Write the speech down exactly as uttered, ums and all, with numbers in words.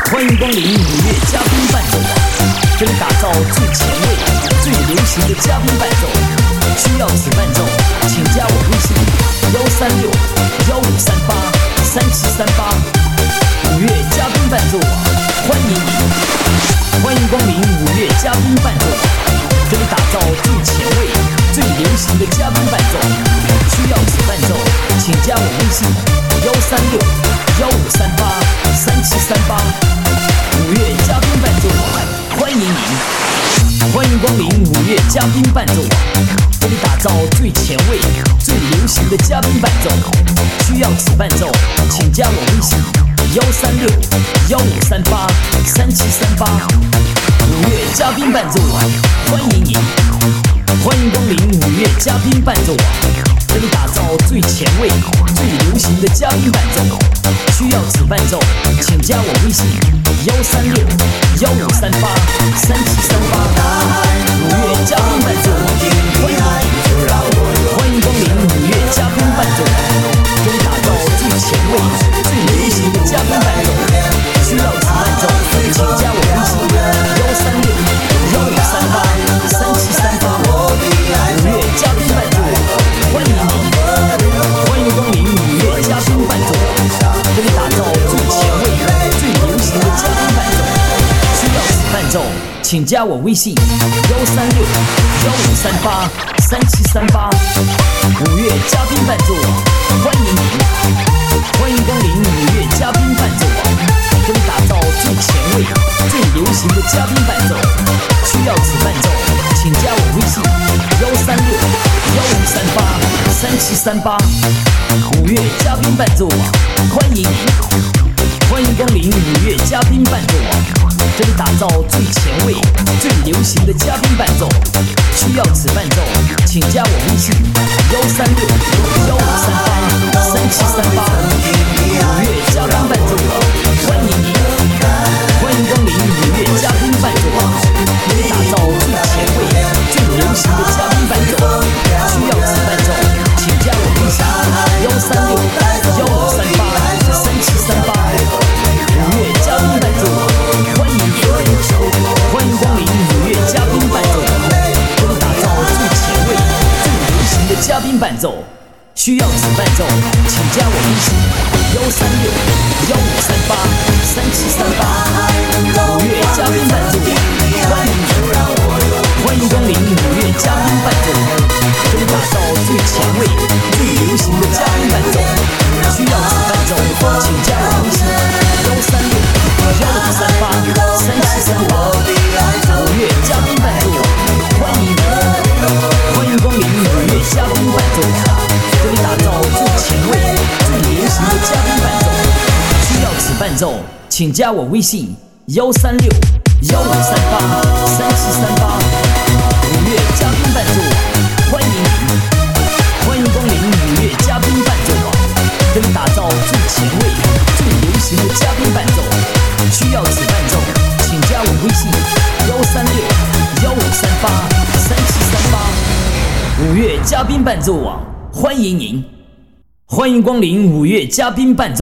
欢迎光临五月嘉宾伴奏网，这里打造最前卫、最流行的嘉宾伴奏。需要此伴奏，请加我微信幺三六幺五三八三七三八。五月嘉宾伴奏网，欢迎你！欢迎光临五月嘉宾伴奏网，这里打造最前卫、最流行的嘉宾伴奏。需要此伴奏，请加我微信幺三六幺五三八三七三八。五月嘉宾伴奏网，欢迎您！欢迎光临五月嘉宾伴奏网，这里打造最前卫、最流行的嘉宾伴奏。需要此伴奏，请加我微信幺三六幺五三八三七三八。五月嘉宾伴奏网，欢迎您！欢迎光临五月嘉宾伴奏网，这里打造最前卫、最流行的嘉宾伴奏。需要此伴奏，请加我微信幺三六幺五三八三七三八。五月嘉宾伴奏网，欢迎您！欢迎光临五月嘉宾伴奏网，这里打造最前卫、最流行的嘉宾伴奏。需要此伴奏，请加我微信幺三六幺五三八三七三八。五月嘉宾伴奏网，欢迎您！欢迎光临五月嘉宾伴奏网，这里打造最前卫、最流行的嘉宾伴奏。需要此伴奏，请加我微信幺三六幺五三八三七三八。五月嘉宾伴奏网，欢迎您！欢迎光临五月嘉宾伴奏网，这里打造最前卫、最流行的嘉宾伴奏。需要此伴奏，请加我微信幺三六幺五三八三七三八。五月嘉宾伴奏网，欢迎您！欢迎光临五月嘉宾伴奏网，这里打造最前卫、最流行的嘉宾伴奏。需要此伴奏，请加我微信幺三六幺五三八三七三八。五月嘉宾伴奏网，欢迎您！欢迎光临五月嘉宾伴奏网，这里打造最前卫、最流行的嘉宾伴奏。需要此伴奏，请加我微信幺三六幺五三八三七三八。五月嘉宾伴奏网，欢迎您！欢迎光临五月嘉宾伴奏网，这里打造最前卫、最流行的嘉宾伴奏。需要此伴奏，请加我微信幺三六幺五三八三七三八。五月嘉宾伴奏网，欢迎您！欢迎光临五月嘉宾伴奏网，这里打造最前卫、最流行的嘉宾伴奏。需要此伴奏，请加我微信幺三六幺五三八三七三八。五月嘉宾伴奏网，欢迎您！欢迎光临五月嘉宾伴奏网，这里打造最前卫、最流行的嘉宾伴奏。需要此伴奏，请加我微信幺三六幺五三八三七三八。五月嘉宾伴奏网，欢迎您！欢迎光临五月嘉宾伴奏网，这里打造最前卫、最流行的嘉宾伴奏。需要此伴奏，请加我微信幺三六幺五三八三七三八。五月嘉宾伴奏网，欢迎您！欢迎光临五月嘉宾伴奏。